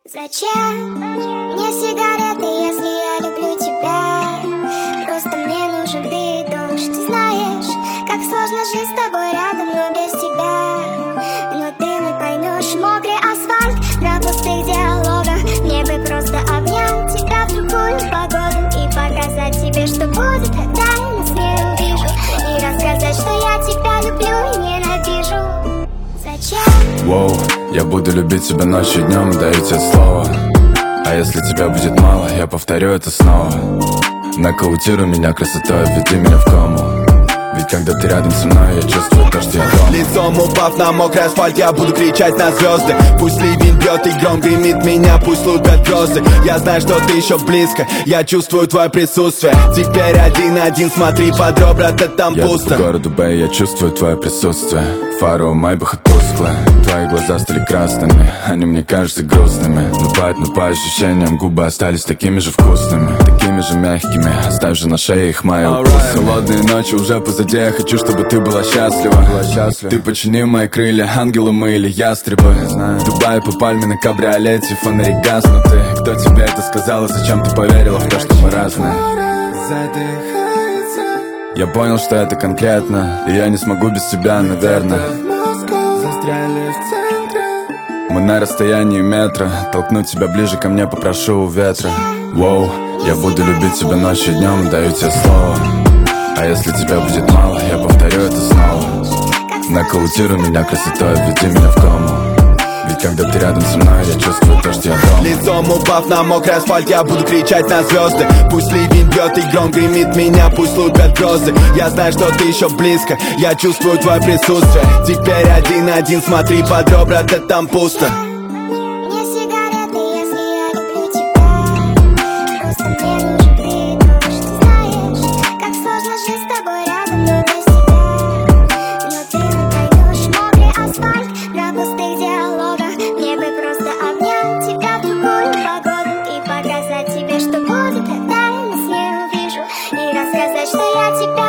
Зачем мне сигареты, если я люблю тебя? Просто мне нужен ты и дождь. Ты знаешь, как сложно жить с тобой рядом, но без тебя. Но ты не поймешь мокрый асфальт на пустых диалогах. Мне бы просто обнять тебя в другую погоду и показать тебе, что будет, когда я нас не увижу. И рассказать, что я тебя люблю и ненавижу. Зачем? Воу, я буду любить тебя ночью и днем, даю тебе слово. А если тебя будет мало, я повторю это снова. Нокаутируй меня красотой, введи меня в кому. Ведь когда ты рядом со мной, я чувствую то, что я дома. Лицом упав на мокрый асфальт, я буду кричать на звезды. Пусть ливень бьет и гром гремит меня, пусть лупят грозы. Я знаю, что ты еще близко, я чувствую твое присутствие. Теперь один-один, смотри под ребра, да там пусто. Я по городу Бэй, я чувствую твое присутствие. Фары у Майбаха тусклые, твои глаза стали красными, они мне кажутся грустными. Но по ощущениям губы остались такими же вкусными, такими же мягкими. Оставь же на шее их мои укусы. Холодные ночи уже позади, я хочу, чтобы ты была счастлива. Ты почини мои крылья, ангелы мы или ястребы. В Дубае по пальме на кабриолете, фонари гаснуты. Кто тебе это сказал и зачем ты поверила в то, что мы разные? Я понял, что это конкретно, и я не смогу без тебя, наверное. Мы на расстоянии метра, толкнуть тебя ближе ко мне попрошу у ветра. Воу, я буду любить тебя ночью и днем, даю тебе слово. А если тебя будет мало, я повторю это снова. Нокаутируй меня красотой, введи меня в кому. Ведь когда ты рядом со мной, я чувствую то, что я дома. Лицом упав на мокрый асфальт, я буду кричать на звезды. Пусть ливень бьет и гром гремит меня, пусть лупят грозы. Я знаю, что ты еще близко, я чувствую твое присутствие. Теперь один-один, смотри под ребра, да там пусто. Мне сигареты, если я люблю тебя. Просто мне нужен ты и дождь. Ты знаешь, как сложно жить с тобой рядом, но без тебя. Но ты не поймешь мокрый асфальт на пустых диалогах. Мне бы просто обнять тебя в другую погоду и показать тебе, что будет, когда я нас не увижу. И рассказать, что я тебя